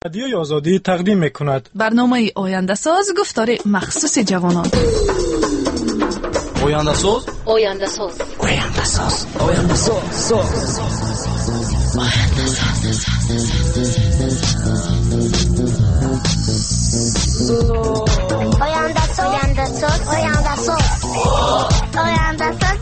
رادیوی آزادی تقدیم می‌کند برنامه آینده ساز گفتار مخصوص جوانان. آینده ساز آینده ساز آینده ساز آینده ساز آینده ساز آینده ساز آینده ساز آینده ساز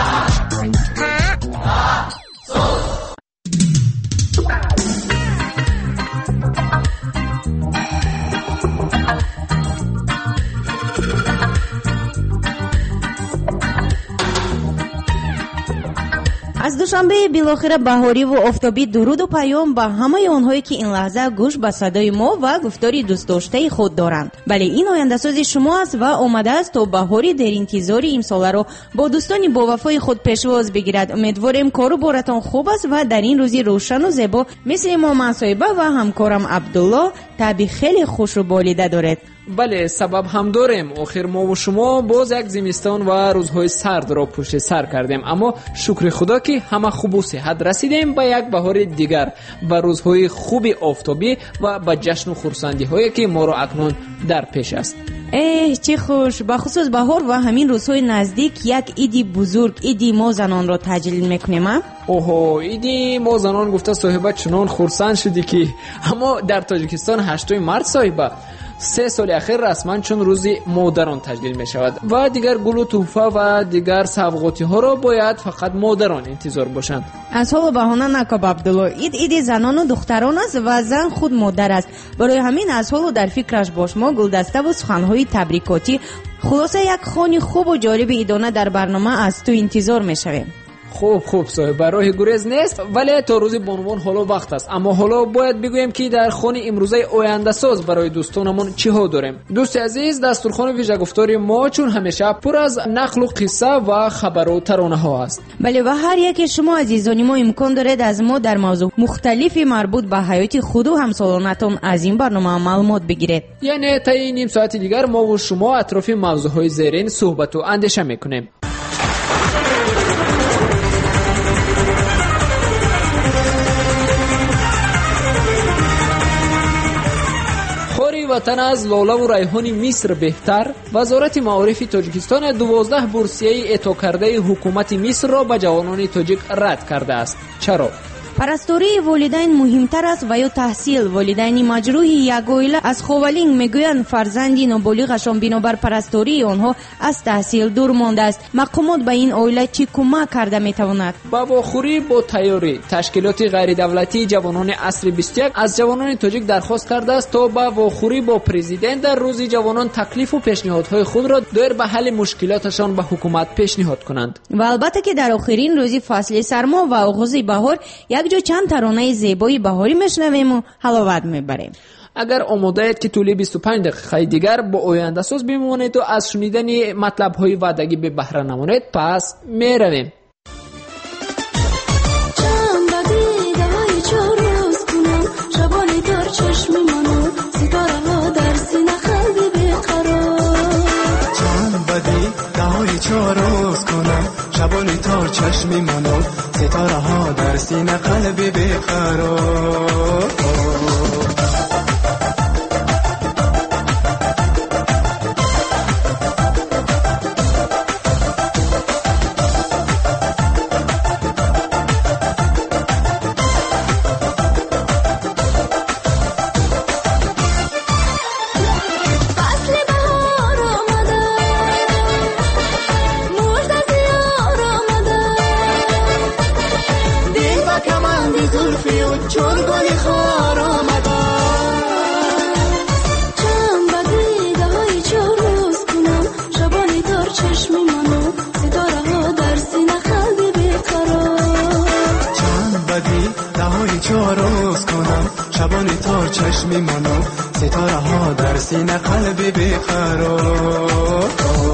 از دوشنبه بالاخره بهاری و آفتابی درود و پیام به همه آنهایی که این لحظه گوش به صدای ما و گفتاری دوست داشته خود دارند. بله، این آینده سازی شما است و آمده است تا بهاری در انتظار امسال را با دوستان با وفای خود پیشواز بگیرد. امیدواریم کارو بارتان خوب است و در این روزی روشن و زیبا مثل ما منصایبه و همکارم عبدالله طبع خیلی خوش و بالیده دارد. بله، سبب هم داریم. آخر ما و شما باز یک زمستان و روزهای سرد را پشت سر کردیم، اما شکر خدا که همه خوب و صحت رسیدیم به یک بهار دیگر، به روزهای خوب آفتابی و به جشن و خرسندی هایی که ما را اکنون در پیش است. چه خوش، به خصوص بهار و همین روزهای نزدیک یک عیدی بزرگ، عیدی ما زنان را تجلیل میکنیم. اوه، عیدی ما زنان گفته صاحبه چنان خرسند شدی که، اما در تاجیکستان 8 مارس صاحبه 3 سال اخیر رسما چون روزی مادران تجلیل می شود و دیگر گل و تحفه و دیگر سوغاتی ها را باید فقط مادران انتظار باشند. از حالا بهانه نکن عبدالله، عید زنان و دختران است و زن خود مادر است. برای همین از حالا در فکرش باش. ما گلدسته و سخنهای تبریکاتی، خلاصه یک خوانی خوب و جالب عیدانه در برنامه از تو انتظار می شویم. خوب صاحب، برای گریز نیست، ولی تا روز بانوان حالا وقت است. اما حالا باید بگویم که در خانه امروزه آینده ساز برای دوستانمون چی ها داریم. دوست عزیز، دستورخوان ویژه گفتاری ما چون همیشه پر از نقل و قصه و خبر و ترانه ها است. بله، و هر یک شما عزیزان ما امکان دارد از ما در موضوع مختلفی مربوط به حیات خود و همسالانتان از این برنامه معلومات بگیرید. یعنی تا نیم ساعت دیگر ما و شما اطراف موضوع های زیرین صحبت و اندیشه میکنیم. وطن از لاله و ریحان مصر بهتر، وزارت معارف تاجیکستان 12 بورسیه اعطا کرده حکومت مصر را به جوانان تاجیک رد کرده است. چرا؟ پرستاری والدین مهمتر است و یا تحصیل؟ والدین مجروح یک عائله از خوالینگ میگویند فرزندی نابالغشان بنابر پرستاری آنها از تحصیل دور مانده است. مقامات به این عائله چی کمک کرده میتواند؟ با واخوری با تیاری تشکیلات غیر دولتی جوانان عصر 21 از جوانان تاجیک درخواست کرده است تا با واخوری با پرزیدنت در روز جوانان تکلیف و پیشنهادهای خود را دایر به حل مشکلاتشان به حکومت پیشنهاد کنند. و البته که در آخرین روز فصل سرما و آغاز بهار یک جا چند ترانه زیبای بهاری میشنویم و حلاوت میبریم. اگر آماده اید که طول 25 دقیقه دیگر با آینده ساز بمانید و از شنیدن مطلب های وعدگی به بهره نمانید، پس میرویم. شبانی تا چشمی منو ستاره ها در سینه قلبی بقرار. شبانی تا چشمی منو ستاره ها در سینه قلبی بیقرار.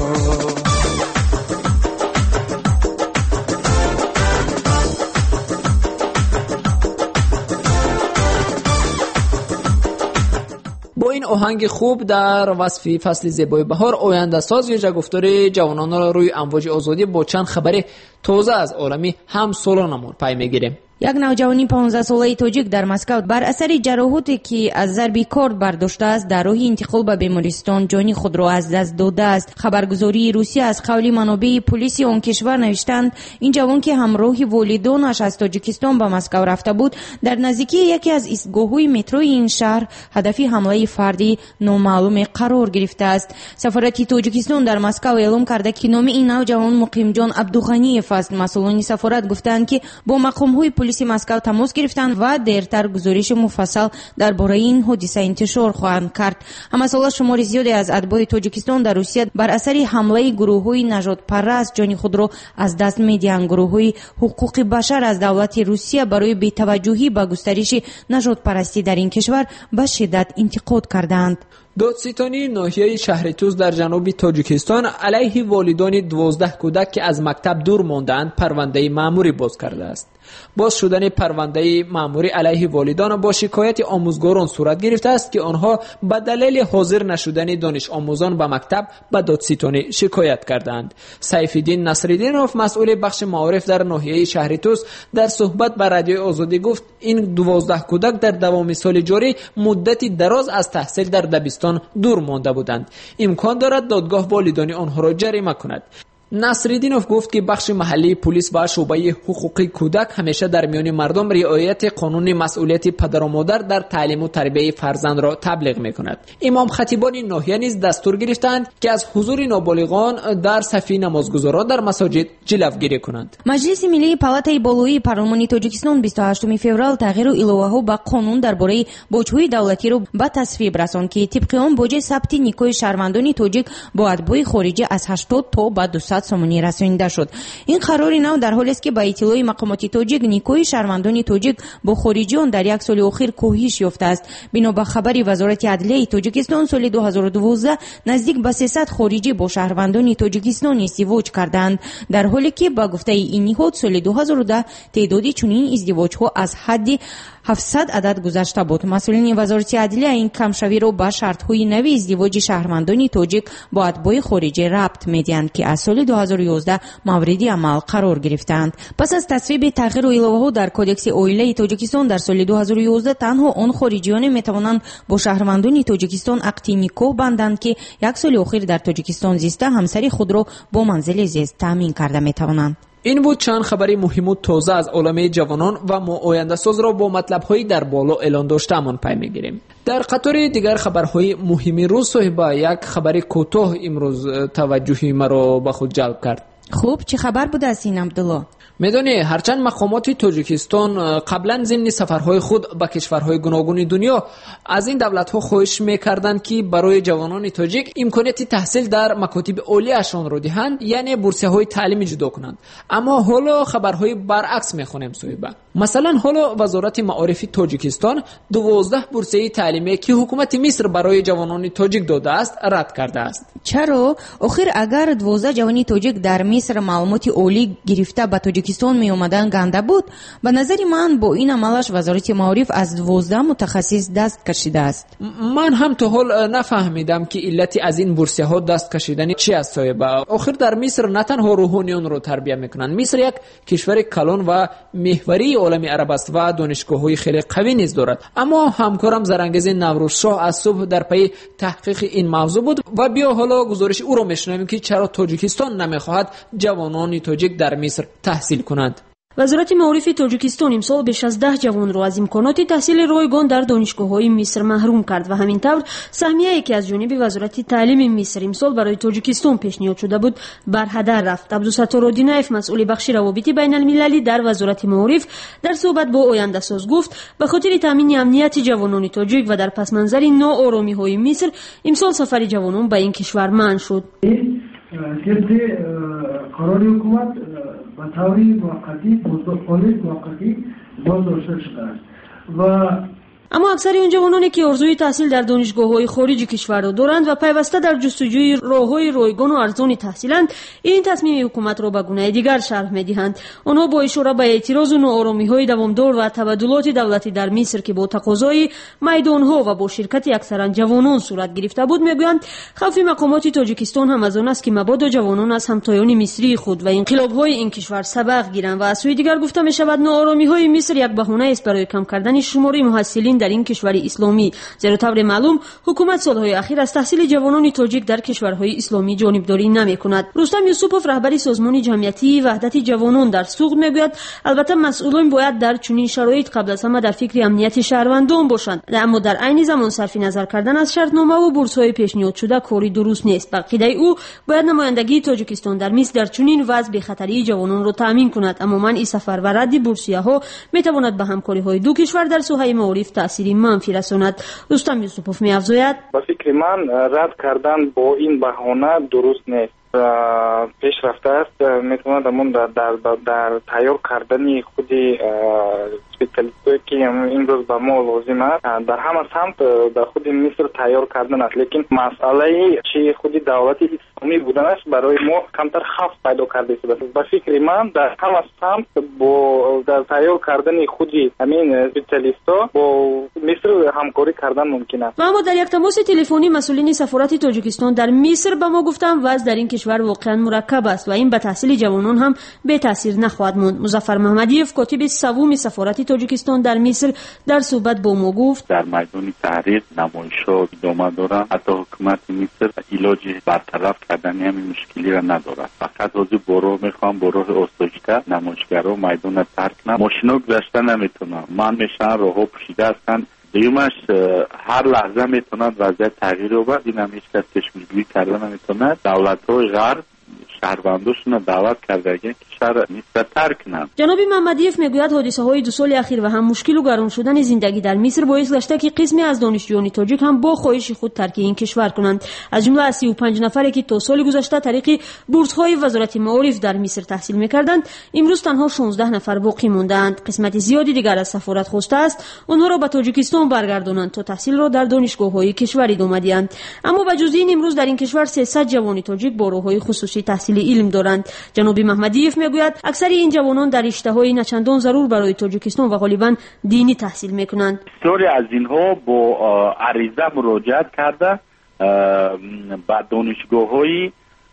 با این آهنگ خوب در وصف فصل زیبای بهار آینده ساز ویژه گفتار جوانان را روی امواج آزادی با چند خبر تازه از عالمی همسالانمون پی میگیریم. یک نوجوانی 15 ساله تاجیک در مسکو بر اثر جراحاتی که از ضرب کارد برداشته است در راه انتقال به بیمارستان جانی خود را از دست داده است. خبرگزاری روسیه از قول منابع پلیسی آن کشور نوشتند این جوان که همراه والدانش از تاجیکستان به مسکو رفته بود در نزدیکی یکی از ایستگاه‌های متروی این شهر هدف حمله فردی نامعلوم قرار گرفته است. سفارت تاجیکستان در مسکو اعلام کرده که نام این نوجوان مقیم جان عبدوغنیف است. مسئولان سفارت گفتند که با مقام‌های پلیس مسکو تماس گرفتند و دیرتر گزارش مفصل درباره این حادثه انتشار خواهند کرد. اما سال شمار زیادی از اتباع تاجیکستان در روسیه بر اثر حمله گروه‌های نژاد پرست جان خود را از دست می‌دهند. گروه‌های حقوق بشر از دولت روسیه برای بی‌توجهی به گسترش نژاد پرستی در این کشور به شدت انتقاد کردند. دادستانی ناحیه شهر توز در جنوب تاجیکستان علیه والدان 12 کودک که از مکتب دور ماندند پرونده مأموری باز کرده است. باز شدن پرونده مأموری علیه والدان با شکایت آموزگاران صورت گرفته است که آنها به دلیل حاضر نشدن دانش آموزان به مکتب به دادستانی شکایت کردند. سیف‌الدین نصرالدینوف مسئول بخش معارف در ناحیه شهر توز در صحبت با رادیو آزادی گفت این 12 کودک در دوام سال جاری مدتی دراز از تحصیل در دبستان دور مانده بودند. امکان دارد دادگاه والدان آنها را جریمه کند. نصرالدینوف گفت که بخش محلی پلیس و شعبه حقوق کودک همیشه در میان مردم رعایت قانون مسئولیت پدر و مادر در تعلیم و تربیت فرزند را تبلیغ می‌کند. امام خطیبان ناحیه نیز دستور گرفتند که از حضور نابالغان در صف نمازگزاران در مساجد جلوگیری کنند. مجلس ملی پالاتای بالایی پارلمانی تاجیکستان 28 فوریه تغییر و الوه‌ها به قانون درباره بوج‌های دولتی را به تصویب رساند که طبق آن بوج ثبت نیکوی شهروندان تاجیک با اتباع خارجی از 80 تا به 200 سومونی رسانیده شد. این قرار نو در حالی است که با اطلاع مقامات تاجیک نیکوی شهروندان تاجیک با خارجیان در یک سال اخیر کاهش یافته است. بنا به خبری وزارت عدلیه تاجیکستان سال 2012 نزدیک به 300 خارجی با شهروندان تاجیکستان ازدواج کردند، در حالی که با گفته این نهاد سال 2010 تعداد چنین ازدواج‌ها از حد 700 عدد گذشته بود. مسئولین وزارت عدلیه این کمشوی را به شرط‌های نوی ازدواج شهروندان تاجیک با اتباع خارجی ربط می‌دهند که از سال 2011 مورد عمل قرار گرفتند. پس از تصویب تغییر و الوه‌ها در کدکس عائله تاجیکستان در سال 2011 تنها آن خارجیان می‌توانند با شهروندان تاجیکستان عقد نکاح بندند که یک سال اخیر در تاجیکستان زیسته همسری خود را با منزل زیست تامین کرده می‌توانند. این بود چند خبری مهم و تازه از عالم جوانان و ما آینده ساز را با مطلب‌های در بالا اعلان داشته‌مان پی می‌گیریم. در قطار دیگر خبرهای مهم روز صاحب یک خبر کوتاه امروز توجه مرا به خود جلب کرد. خوب، چه خبر بود از این عبدالله؟ میدونی هرچند مقامات تاجیکستان قبلا ضمن سفرهای خود به کشورهای گوناگون دنیا از این دولت‌ها خواهش می‌کردند که برای جوانان تاجیک امکانیت تحصیل در مکاتب عالی‌شان را دهند، یعنی بورسیه‌های تعلیمی جدا کنند، اما حالا خبرهای برعکس می‌خوانیم صاحب. مثلا حالا وزارت معارف تاجیکستان 12 بورسیه تعلیمی که حکومت مصر برای جوانان تاجیک داده است رد کرده است. چرا؟ آخر اگر 12 جوانی تاجیک در مصر معلومات عالی گرفته به تاجیکستان می اومدن گنده بود. به نظر من با این عملش وزارت معارف از 12 متخصص دست کشیده است. من هم تا حال نفهمیدم که علت از این بورسیه ها دست کشیدن چی است صاحب. آخر در مصر نه تنها روحانیان رو تربیت میکنن، مصر یک کشور کلان و محوری عالم عرب است و دانشگاه‌های خیلی قوی نیز دارد. اما همکارم زرنگز نوروزشاه از صبح در پی تحقیق این موضوع بود و بیا حالا گزارش او را میشنویم که چرا تاجیکستان نمیخواهد جوانان تاجیک در مصر تحصیل کنند. وزارت معارف تاجیکستان امسال بیش از 10 جوان را از امکانات تحصیل رایگان در دانشگاه‌های مصر محروم کرد و همین طور سهمیه‌ای که از جانب وزارت تعلیم مصر امسال برای تاجیکستان پیشنهاد شده بود بر هدر رفت. عبدالستار آدینایف مسئول بخش روابط بین المللی در وزارت معارف در صحبت با آینده ساز گفت به خاطر تامین امنیت جوانان تاجیک و در پس منظر ناآرامی‌های مصر امسال سفر جوانان به این کشور منع شد. قرار حکومت به طور موقتی موقتی بازداشته شده است و اما اکثر اون جوانانی که آرزوی تحصیل در دانشگاه‌های خارج کشور را دارند و پیوسته در جستجوی راه‌های رایگان و ارزان تحصیلند، این تصمیم حکومت را به گونه دیگر شرح می‌دهند. آنها با اشاره به اعتراض و ناآرامی‌های دوامدار و تبدلات دولتی در مصر که با تقاضای میدان‌ها و با شرکت اکثرا جوانان صورت گرفته بود می‌گویند خوف مقامات تاجیکستان هم از آن است که مبادا جوانان از همتایان مصری خود و انقلاب‌های این کشور سبق گیرند و از سوی دیگر گفته می‌شود ناآرامی‌های مصر یک بهانه است برای کم کردن شمار محصلین در این کشور اسلامی، زیرا طور معلوم حکومت سالهای اخیر از تحصیل جوانان تاجیک در کشورهای اسلامی جانبداری نمی‌کند. رستم یوسفوف رهبر سازمان جمعیتی وحدت جوانان در سوق میگوید البته مسئولان باید در چنین شرایط قبل از همه در فکر امنیت شهروندان باشند، اما در عین زمان صرف نظر کردن از شرطنامه و بورس‌های پیشنهاد شده کاری درست نیست. به عقیده او باید نمایندگی تاجیکستان در مصر در چنین وضع به خطری جوانان را تامین کند، اما من این سفر و رد بورسیه‌ها میتواند به همکاری‌های دو کشور در ساحه معارف تأثیری منفی رساند. رستم یوسفوف می‌افزاید با فکر من رد کردن با این بهانه درست نیست. پیش رفته است میتواند همون در تیار کردن خود اسپیشالیستی که امروز به ما لازم است در همه سمت در خود مصر تیار کردن است، لیکن مسئله چی خود دولت اسلامی بودن است برای ما کمتر خوف پیدا کرده است. به فکر من در همه سمت با در تیار کردن خود همین اسپیشالیستا با مصر همکاری کردن ممکن است. و اما در یک تماس تلفنی مسئولین سفارت تاجیکستان در مصر به ما گفتند وضع در این کشور واقعا مرکب است و این به تحصیل جوانان هم به تاثیر نخواهد ماند. مظفر محمدیف کاتب سوم سفارت تاجیکستان در مصر در صحبت با ما گفت در میدان تحریر نمایش‌ها ادامه دارد، حتی حکومت مصر علاج برطرف کردن همین مشکلی را ندارد. فقط از برو میخوام برو آسایشته نمایشگرها میدان ترک کنند، ماشینا گذشته نمیتونن، من میشن راهها پوشیده هستند. دیومش هر لحظه میتوند وضعیت تغییر یابد. این هم هیچ کس چشم‌گیری کرده نمیتونه. دولت‌های غرب شهرونداشون دعوت کرده که کشور مصر ترک کنند. جناب محمدیف میگوید حادثه‌های دو سال اخیر و هم مشکل و گران شدن زندگی در مصر باعث گشته که قسمی از دانشجویان تاجیک هم با خواهش خود ترک این کشور کنند. از جمله 35 نفری که تا سال گذشته طریق بورس‌های وزارت معارف در مصر تحصیل می‌کردند، امروز تنها 16 نفر باقی ماندند. قسمت زیادی دیگر از سفارت خواسته است آنها را به تاجیکستان برگردانند تا تحصیل را در دانشگاه‌های کشور ادامه دهند. اما به جز این امروز در این کشور 300 جوان تاجیک با راه‌های خصوصی تحصیل علم دارند. جناب محمدیف میگوید اکثر این جوانان در رشته‌های نچندان ضرور برای تاجیکستان و غالباً دینی تحصیل میکنند. بسیاری از اینها با عریضه مراجعت کرده به دانشگاه‌های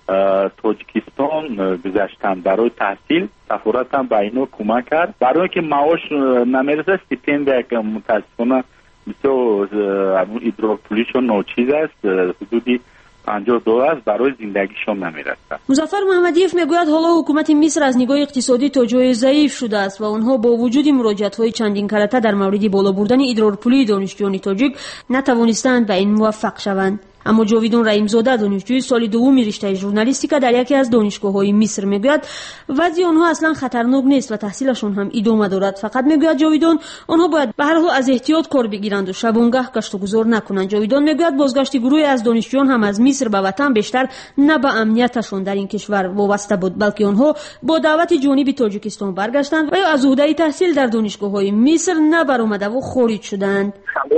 تاجیکستان گذاشتند برای تحصیل. سفارت هم به اینا کمک کرد برای که معاش نمیرسه. استیپندی که متاسفانه مثل ادراک‌پولیشون ناچیز است، حدودی $50 است، برای زندگیشون نمیرسه. مظفر محمدیف میگوید حالا حکومت مصر از نگاه اقتصادی تا جای ضعیف شده است و آنها با وجود مراجعت‌های چندین کرته در مورد بالا بردن ادرارپولی دانشجویان تاجیک نتوانستند به این موفق شوند. اما جاویدان رحیم‌زاده دانشجوی سال دوم رشته ژورنالیستیک در یکی از دانشگاه‌های مصر میگوید وضع آنها اصلا خطرناک نیست و تحصیلشون هم ادامه دارد. فقط میگوید جاویدان آنها باید به هر حال از احتیاط کار بگیرند و شبانگاه گشت و گذار نکنند. جاویدان میگوید بازگشت گروهی از دانشجویان هم از مصر به وطن بیشتر نه به امنیتشون در این کشور وابسته بود، بلکه آنها با دعوت جانب تاجیکستان برگشتند و یا از عهده تحصیل در دانشگاه‌های مصر نبرآمده و خارج شدند.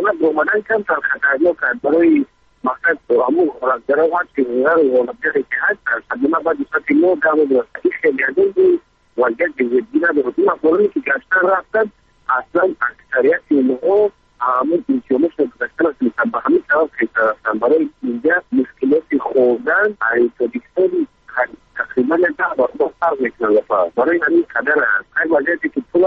مقصد امور خرجات که غیر ولایت که هست قدما بعد از اینو دامو داشت خیلی عددی وجد جدیدا به حکومت مقرری که گشتن رفتن اصلا اکثریت اینها عامل اینجوریش داشتن که همین طرف که برای اینجا مشکلات خوردن ای تاجیکستان تقریبا 10 بار فرق میکنه برای همین قدر است. این وضعیتی که طول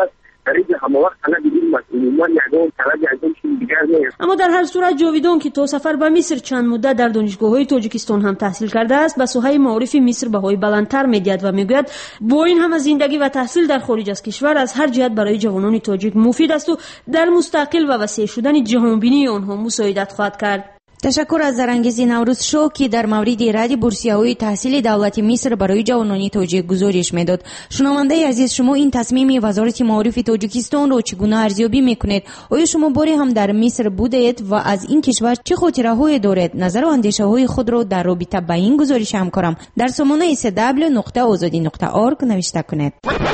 اما در هر صورت جاویدان که تا سفر به مصر چند مدت در دانشگاه‌های تاجیکستان هم تحصیل کرده است به ساحه معارف مصر بهای بلندتر می‌دهد و میگوید با این همه زندگی و تحصیل در خارج از کشور از هر جهت برای جوانان تاجیک مفید است و در مستقل و وسیع شدن جهانبینی آنها مساعدت خواهد کرد. تشکر از زرانگیز نوروز شو که در مورد رد بورسیه‌های تحصیل دولت مصر برای جوانان تاجیک گزارش میداد. شنونده عزیز، شما این تصمیم وزارت معارف تاجیکستان را چگونه ارزیابی میکنید؟ آیا شما باری هم در مصر بودید و از این کشور چه خاطره‌هایی دارید؟ نظر و اندیشه‌های خود را در رابطه با این گزارش همکارم در سامانه sw.azadi.org نوشته کنید.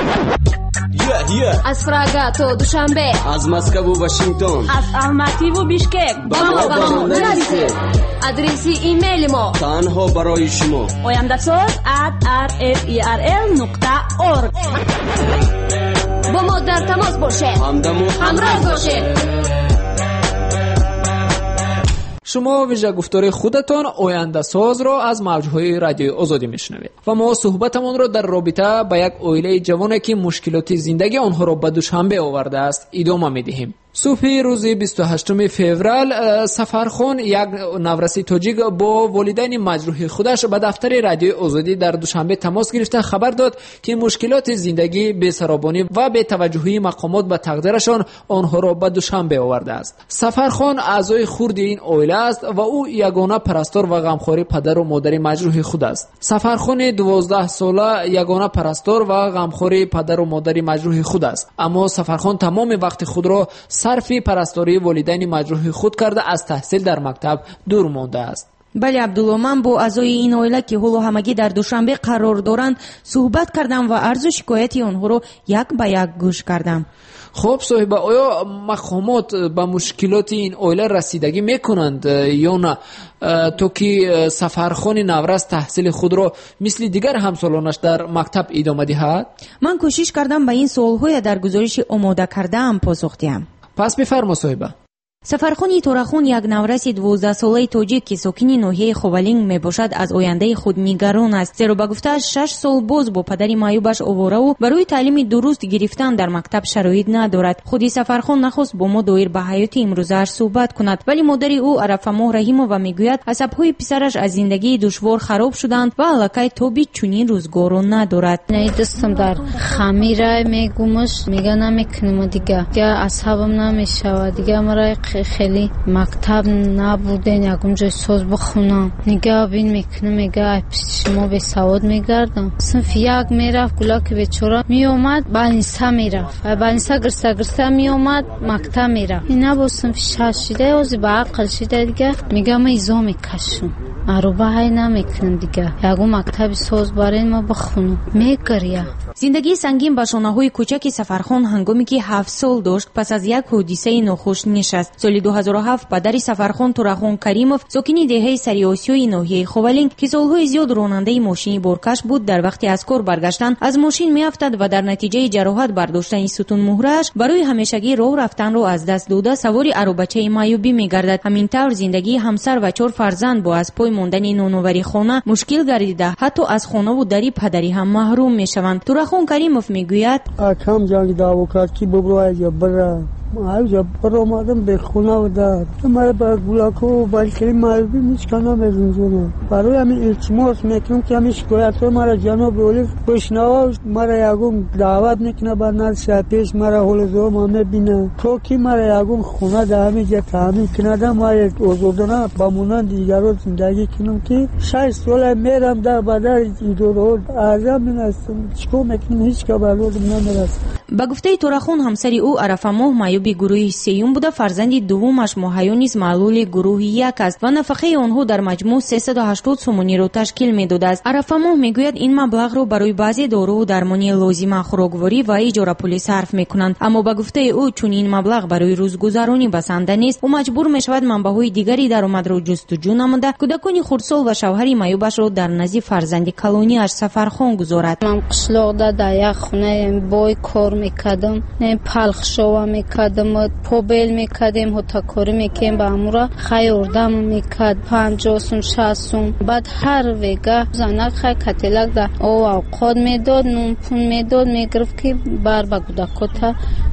از فراگا تا دوشنبه، از مسکو و واشنگتن، از الماتی و بیشکک با ما نرسید. آدرس ایمیل ما تنها برای شما oyandasaz@rferl.org. با ما در تماس باشید، همراه باشید. شما ویژه گفتار خودتان آینده ساز را از موجهای رادیو آزادی میشنوید و ما صحبتمان را در رابطه با یک عائله جوان که مشکلات زندگی آنها را به دوشنبه آورده است ادامه میدهیم. صبح روز 28 فوریه سفرخان، یک نورسی تاجیک، با والدین مجروح خودش به دفتر رادیو آزادی در دوشنبه تماس گرفته خبر داد که مشکلات زندگی، بی‌سرابانی و بی‌توجهی مقامات به تقدیرشان آنها را به دوشنبه آورده است. سفرخان اعضای خرد این عائله است و او یگانه پرستار و غمخوار پدر و مادر مجروح خود است. سفرخان 12 ساله یگانه پرستار و غمخوار پدر و مادر مجروح خود است، اما سفرخان تمام وقت خود را صرف پرستاری والدین مجروح خود کرده از تحصیل در مکتب دور مانده است. بله عبدالله، من با اعضای این عائله که حالا همگی در دوشنبه قرار دارند صحبت کردم و عرض و شکایتی آنها رو یک به یک گوش کردم. خب صاحب، آیا مقامات به مشکلات این عائله رسیدگی میکنند یا نه تو که سفرخان نورس تحصیل خود را مثل دیگر همسالانش در مکتب ادامه دهد؟ من کوشش کردم به این سوالهای در گزارش آماده کردم پاسخ دهم. پس بفرما صاحب. سفرخان تورخان یک نورس 12 ساله تاجیک که ساکن ناحیه خوالینگ میباشد از آینده خود نگران است، زیرا به گفته‌اش 6 سال باز با پدر معیوبش آواره و برای تعلیم درست گرفتن در مکتب شرایط ندارد. خودی سفرخان نخواست با ما دایر به حیات امروزش صحبت کند، ولی مادر او عرفه ماه رحیمووا میگوید عصب‌های پسرش از زندگی دشوار خراب شدند و علاقه تابی چنین روزگارا ندارد. دستم در خمیر میگمش میگه نمیکنم دیگه عصبم نمیشود دیگه، مرا خیلی مکتب نبودن یکم جای ساز بخونم نگاه بین میکنم، میگه پیش شما به سواد میگردم. صنف یک میرفت گلا که بیچاره میومد بانیسا میرفت و بانیسا گرسته میومد مکتب میرفت. اینا با صنف شاشیده اوزی با عقل شیده دیگه، میگه ما ایزا میکشم عروبه های نمیکنم دیگه، یکم مکتب ساز برای ما بخونم. میگریه. زندگی سنگین به شانه‌های کوچک سفرخان هنگامی که 7 سال داشت پس از یک حادثه ناخوش نشست. سال 2007 پدر سفرخان تورخان کریموف ساکن دهه سری آسیای ناحیه خوالینگ که سالهای زیاد راننده ماشین بارکش بود، در وقتی از کار برگشتن از ماشین میافتاد و در نتیجه جراحت برداشتن ستون مهره‌اش برای همیشگی راه رفتن رو از دست داده سوار عروبچه معیوبی میگردد. همین طور زندگی همسر و 4 فرزند با از پای ماندن نانآوری خانه مشکل گردیده، حتی از خانه و دری پدری هم محروم میشوند. تورخان کریموف میگوید اکم جنگ دعوا کرد که ببرو یا برا ما برو مادم به خونه و داد مرا با گلاکو بالکلی معیوبی میشکنم از اینجا برای همین التماس میکنم که همین شکایت مرا جناب ولی بشنوا مرا یکم دعوت میکنه بر پیش مرا حال زوم هم بینه تو که مرا یکم خونه در همین جا تعمیر کنه ما اوزودنا با مونان دیگران زندگی کنم که 6 سال میرم در بدر ایدور اعظم هستم چیکار میکنم هیچ خبر نمیرسه. با گفته تورخان همسر او عرفه ماه معیوب گروه سیوم بوده، فرزند دومش ماهیو نیز معلول گروه 1 است و نفقه آنها در مجموع 380 سومونی را تشکیل میداده است. عرفه ماه میگوید این مبلغ را برای بعضی دارو و درمانی لازمه، خوراکواری و اجاره پول صرف میکنند، اما با گفته او چون این مبلغ برای روزگذرانی بسنده نیست و مجبور میشود منبع‌های دیگری درآمد را جستجو نموده کودکان خردسال و شوهر معیوبش را در نزد فرزند کلونی اش سفرخان گذارد. من قشلاق در یک خونه بای کار میکردم، پلخ شوا میکردم، پوبل میکردیم، هتاکاری میکردیم، با امورا خیاردم میکرد 50 سوم 60 سوم. بعد هر وگه زنک خی کتلک در او اوقات میداد، نون پون میداد، میگرفت که بر با کودکاتا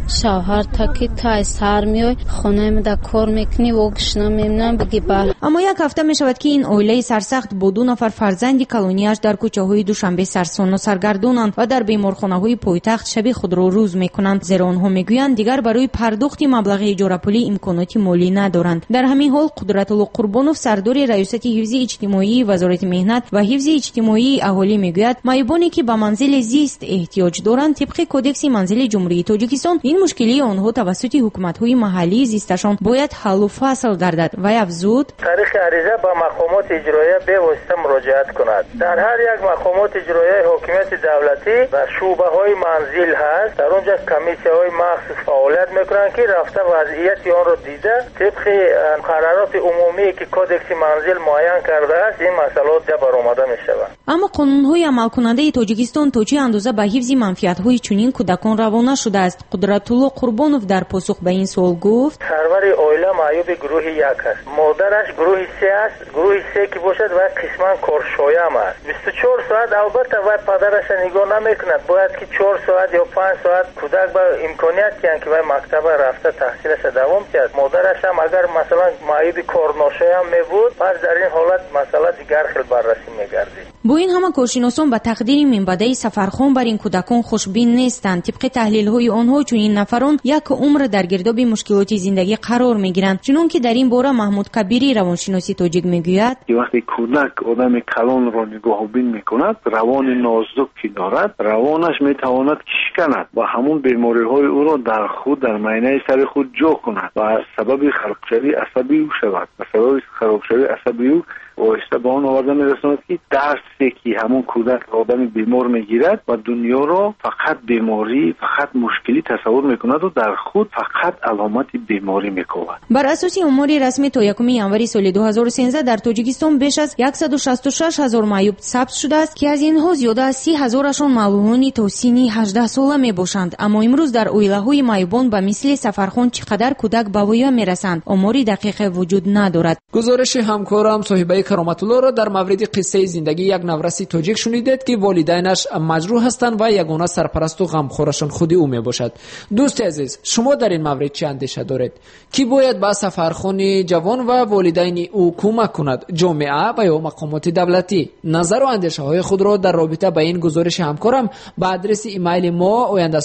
شوهر تا که تا سر میای خونه ما کار میکنی و گشنه میمونم بگی بله. اما یک هفته می شود که این اویله سرسخت با 2 نفر فرزند کلونیاش در کوچه های دوشنبه سرسون و سرگردونند و در بیمارخانه های پایتخت شب خود را روز میکنند، زیرا آنها میگویند دیگر برای پرداخت مبلغ اجاره پولی امکانات مالی ندارند. در همین حال قدرت‌الله قربانوف سردار ریاست حفظ اجتماعی وزارت مهنت و حفظ اجتماعی اهالی میگوید معیوبانی که به منزل زیست احتیاج دارند طبق کدکس منزل جمهوری تاجیکستان این مشکلی آنها توسط حکومت‌های محلی زیستشان باید حل و فصل گردد و افزود طریق عریضه به مقامات اجرایی به واسطه مراجعت کند. در هر یک مقامات اجرایی حاکمیت دولتی و شعبه‌های منزل هست، در اونجا کمیسی‌های مخصوص فعالیت میکنند که رفته وضعیت آن را دیده طبق قرارات عمومی که کدکس منزل معین کرده است این مسائل برآمده میشود. اما قانون‌های عملکننده تاجیکستان تا چه اندازه به حفظ منفعت‌های چنین کودکان روانه شده است؟ قدرت‌الله قربانوف در پاسخ به این سوال گفت سرور اویلا معیوب گروه 1 است، مادرش گروه 3 است، گروه 3 که باشد و قسما کارشایم است. 24 ساعت البته و پدرش نگاه نمیکند، باید که 4 ساعت یا 5 ساعت کودک با امکانیت که و مکتب رفته تحصیلش دوام کرد. مادرش هم اگر مثلا معیوب کارناشایم میبود پس در این حالت مسئله دیگر خیلی بررسی میگردید. با این همه کارشناسان به تقدیر منبعه سفرخان بر این کودکان خوشبین نیستند. طبق تحلیل‌های آنها چون این نفران یک عمر در گرداب مشکلات زندگی قرار میگیرند، چون که در این باره محمود کبیری روانشناسی تاجیک میگوید وقتی کودک آدم کلان را نگاه بین میکند، روان نازکی دارد، روانش میتواند شکند و همون بیماری‌های او را در خود در معاینه سر خود جا کند و از سبب خرابشوی عصبی او شود. و سبب خرابشوی عصبی او واسطه به آن آورده میرساند که درسی که همون کودک آدم بیمار میگیرد و دنیا را فقط بیماری، فقط مشکلی تصور میکند و در خود فقط علامت بیماری میکند. بر اساس آمار رسمی تا 1 ینوری سال 2013 در تاجیکستان بیش از 166,000 معیوب ثبت شده است که از اینها زیاده از 30,000شان معلولانی تا سن 18 ساله میباشند. اما امروز در اویله‌های معیوبان به مثل سفرخان چقدر کودک به ویا میرسند آماری دقیق وجود ندارد. گزارش همکارم صاحبه کرامت الله را در مورد قصه زندگی یک نورسی تاجیک شنیدید که والدینش مجروح هستند و یگانه سرپرست و غمخوارشان خود او میباشد. دوست عزیز، شما در این مورد چه اندیشه دارید؟ کی باید با سفرخان جوان و والدین او کمک کند؟ جامعه و یا مقامات دولتی؟ نظر و اندیشه های خود را در رابطه با این گزارش همکارم به آدرس ایمیل ما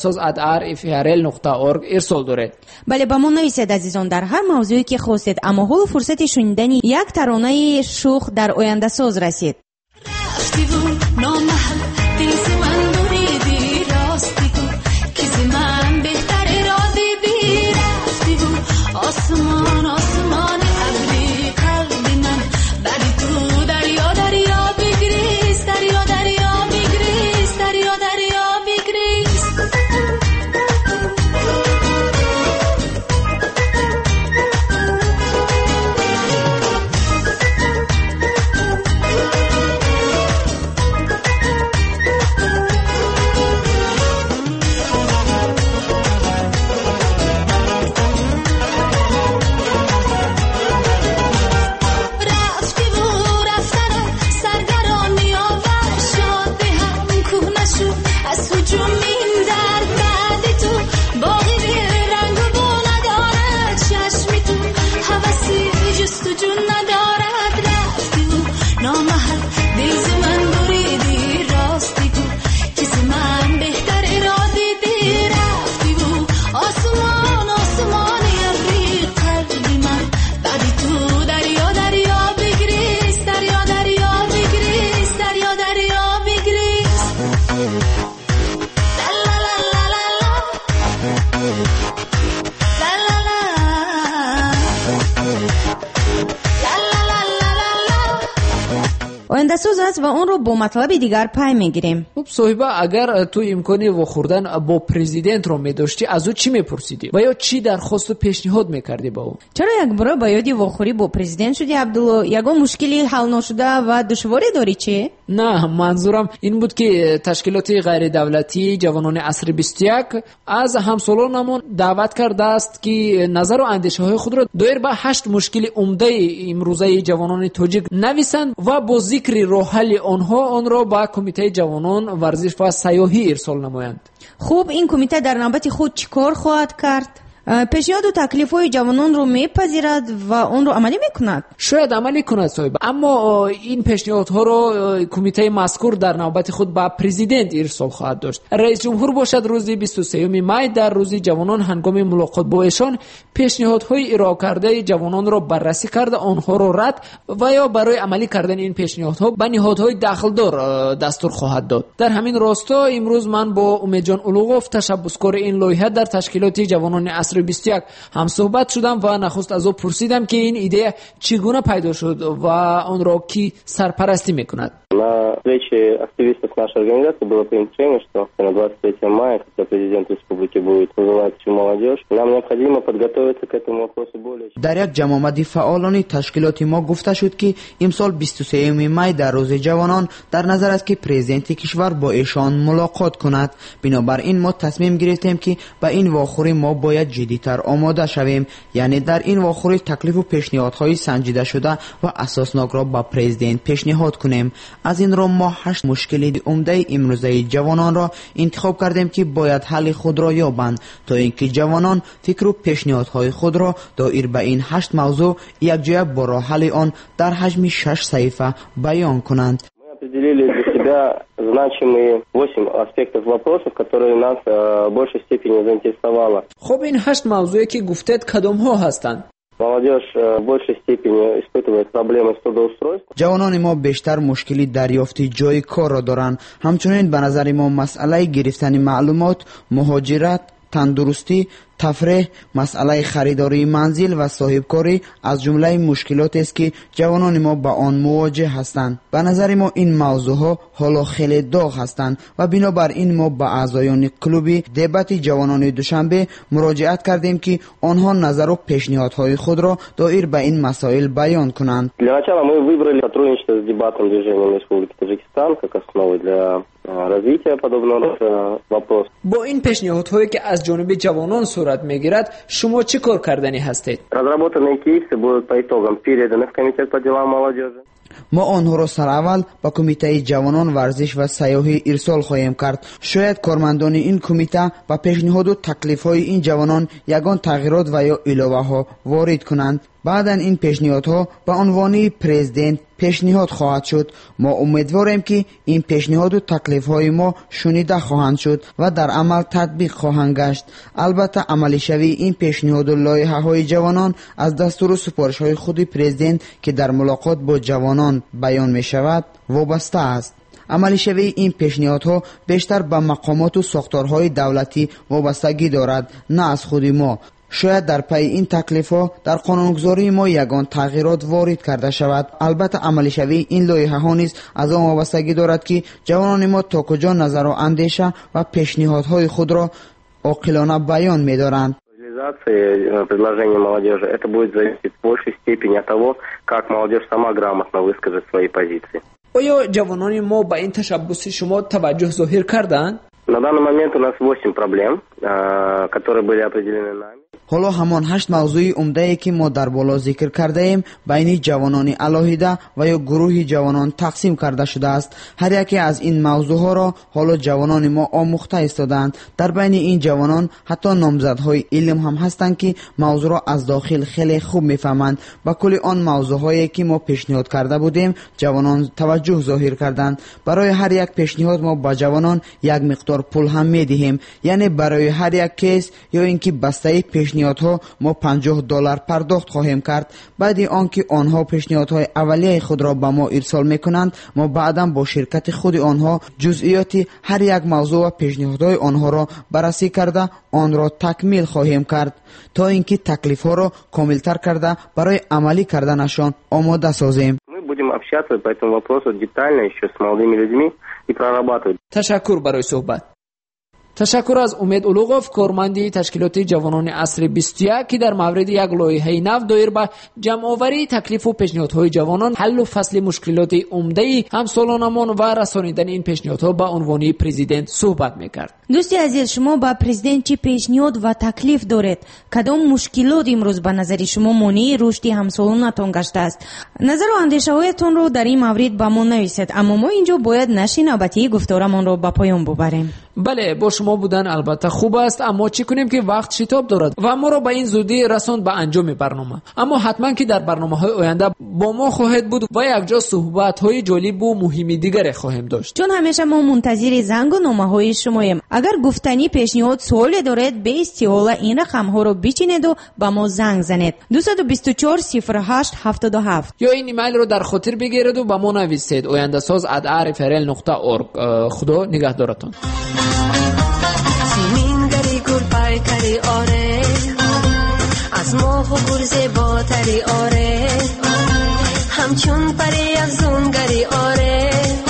oyandasaz@rfrl.org ارسال دارید. بله، با ما نویسید عزیزان در هر موضوعی که خواستید. اما حالا فرصت شنیدن یک ترانه شوخ در آینده ساز رسید. آینده ساز است و اون رو با مطلب دیگر پای میگیریم. خب صاحبه، اگر تو امکانی واخوردن با پرزیدنت رو میداشتی از او چی میپرسیدی و یا چی درخواست و پیشنهاد میکردی با او؟ چرا یک بار با یادی واخوری با پرزیدنت شدی عبدالله؟ یگان مشکلی حل نشده و دشواری داری چی؟ نه، منظورم این بود که تشکیلات غیر دولتی جوانان عصر 21 از همسالانمون دعوت کرده است که نظر و اندیشه های خود را دایر به 8 مشکل عمده امروزه جوانان تاجیک نویسند و با ذکر راه حل آنها آن را به کمیته جوانان ورزش و سیاحی ارسال نمایند. خوب، این کمیته در نوبت خود چیکار خواهد کرد؟ پیشنهاد و تکلیف‌های جوانان رو میپذیرد و اون رو عملی میکند؟ شاید عملی کند صاحب، اما این پیشنهادها را کمیته مذکور در نوبت خود به پرزیدنت ارسال خواهد داشت. رئیس جمهور باشد روز 23 می در روز جوانان هنگام ملاقات با ایشان پیشنهادهای ارائه کرده جوانان را بررسی کرده آنها را رد و یا برای عملی کردن این پیشنهادها به نهادهای داخلدار دستور خواهد داد. در همین راستا امروز من با امید جان اولوغوف تشبثکار این لایحه در تشکیلات جوانان عصر 21 هم صحبت شدم و نخست از او پرسیدم که این ایده چگونه پیدا شد و آن را کی سرپرستی میکند. На встрече активистов нашей организации было принято решение, что на 23 мая, когда президент республики будет вызывать всю молодежь, нам необходимо подготовиться к этому вопросу более. در یک جمع آمدی فعالان تشکیلات ما گفته شد که امسال 23 می در روز جوانان در نظر است که پرزیدنت کشور با ایشان ملاقات کند. بنابراین ما تصمیم گرفتیم که به این واخوری ما باید جدی‌تر آماده شویم، یعنی در این واخوری تکلیف و پیشنهادهای سنجیده شده و اساسناک را با پرزیدنت پیشنهاد کنیم. از این رو ما 8 مشکل عمده امروزه جوانان را انتخاب کردیم که باید حل خود را یابند تا اینکه جوانان فکر و پیشنهادهای خود را دایر به این 8 موضوع یک جای با راه حل آن در حجم 6 صفحه بیان کنند. Определили для себя значимые 8 аспектов вопросов, которые нас в большей степени заинтересовало. خب این 8 موضوعی که گفتید کدام ها هستند؟ Молодежь в большей степени испытывает проблемы с трудоустройством. جوانان ما بیشتر مشکلی دریافت جای کار را دارند. همچنین به نظر ما مسئله گرفتن معلومات، مهاجرت، تندرستی، تفریح، مسئله خریداری منزل و صاحبکاری از جمله مشکلات است که جوانان ما با آن مواجه هستند. به نظر ما این موضوعها حالا خیلی داغ هستند و بنابراین ما با اعضایان کلوب دبت جوانان دوشنبه مراجعت کردیم که آنها نظر و پیشنهادهای خود را دایر به این مسائل بیان کنند. Для начала мы выбрали сотрудничество с дебатным движением Республики Таджикистан как основу для развития подобного вопроса. با این پیشنهادهایی که از جانب جوانان صورت میگیرد شما چه کار کردنی هستید؟ Разработанные кейсы будут по итогам переданы в Комитет по делам молодежи. ما آنها را سراول با کمیته جوانان ورزش و سیاحی ارسال خواهیم کرد. شاید کارمندان این کمیته با پیشنهاد و تکلیف‌های این جوانان یگان تغییرات و یا علاوه‌ها وارد کنند. بعداً این پیشنهادها به عنوان پرزیدنت پیشنهاد خواهد شد. ما امیدواریم که این پیشنهاد و تکلیف‌های ما شنیده خواهند شد و در عمل تطبیق خواهند گشت. البته عملی شوی این پیشنهاد و لایحه‌های جوانان از دستور و سفارش‌های خود پرزیدنت که در ملاقات با جوانان بیان می‌شود وابسته است. عملی شوی این پیشنهادها بیشتر به مقامات و ساختارهای دولتی وابستگی دارد، نه از خود ما. شاید در پی این تکلیف‌ها در قانونگذاری ما یگان تغییرات وارد کرده شود. البته عملی شوی این لایحه‌ها نیز از آن وابستگی دارد که جوانان ما تا کجا نظر و اندیشه و پیشنهادهای خود را عاقلانه بیان می‌دارند. Предложение молодежи это будет зависеть в большей степени от того, как молодежь сама грамотно выскажет свои позиции. آیا جوانان ما به این تشبث شما توجه ظاهر کردند؟ На данный момент у нас 8 проблем, которые были определены нами. حالا همان 8 موضوع عمده که ما در بالا ذکر کرده ایم بین جوانان علاهیده و یا گروه جوانان تقسیم کرده شده است. هر یکی از این موضوع ها را حالا جوانان ما آموخته ایستادند. در بین این جوانان حتی نامزدهای علم هم هستند که موضوع را از داخل خیلی خوب میفهمند. با کل آن موضوع هایی که ما پیشنهاد کرده بودیم جوانان توجه ظاهر کردند. برای هر یک پیشنهاد ما با جوانان یک مقدار پول هم میدهیم، یعنی برای هر یک کیس یا اینکه بسته پیشنهادها ما $50 پرداخت خواهیم کرد. بعد آنکه آنها پیشنهادهای اولیه خود را به ما ارسال میکنند ما بعدا با شرکت خود آنها جزئیات هر یک موضوع و پیشنهادهای آنها را بررسی کرده آن را تکمیل خواهیم کرد تا اینکه تکلیفها را کاملتر کرده برای عملی کردنشان آماده سازیم. Будем общаться по этому вопросу детально еще с молодыми людьми и прорабатывать. تشکر برای صحبت. تشکر از امید اولوغوف، کارمند تشکیلات جوانان عصر 21 که در مورد یک لایحه نو دایر به جمع‌آوری تکلیف و پیشنهادهای جوانان، حل و فصل مشکلات عمده همسالانمان و رسانیدن این پیشنهادها به عنوان پرزیدنت صحبت می‌کرد. دوستی عزیز، شما با پرزیدنت چه پیشنهاد و تکلیف دارید؟ کدام مشکلات امروز به نظر شما مانع رشد همسالانتان گشته است؟ نظر و اندیشه‌هایتان رو در این مورد به ما نویسید، اما ما اینجا باید نشین نوبتی گفتارمان رو به پایان ببریم. بله، با شما بودن البته خوب است، اما چی کنیم که وقت شتاب دارد و ما را به این زودی رساند به انجام برنامه. اما حتما که در برنامه‌های آینده با ما خواهد بود و یک جا صحبت‌های جالب و مهمی دیگر خواهیم داشت. چون همیشه ما منتظر زنگ و نامه‌های شماییم. اگر گفتنی، پیشنهاد، سوالی دارید، به استیاله این رقم‌ها رو بچینید و به ما زنگ زنید. 224 08 77 یا این ایمیل رو در خاطر بگیرید و به ما نویسید oyandasaz@rfrl.org. خدا نگهدارتان. زمینگری گل کری آره، از ماه و گل زیباتری آره، همچون پری افزونگری آره،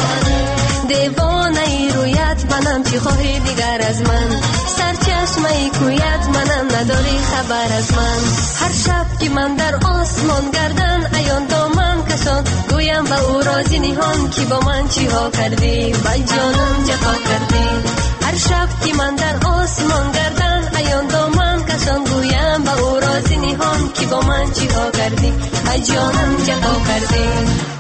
دیوانه رویت منم، چی خواهی دیگر از من، سرچشمه کویت منم، نداری خبر از من. هر شب که من در آسمان گردن ایان دامن کشان، گویم به او رازی نهان که با من چی ها کردی، با جانم جفا کردی. هر شب که من در آسمان گردن ایان دامن کشان، گویم به او رازی نهان که با من چی ها کردی، با جانم جفا کردی.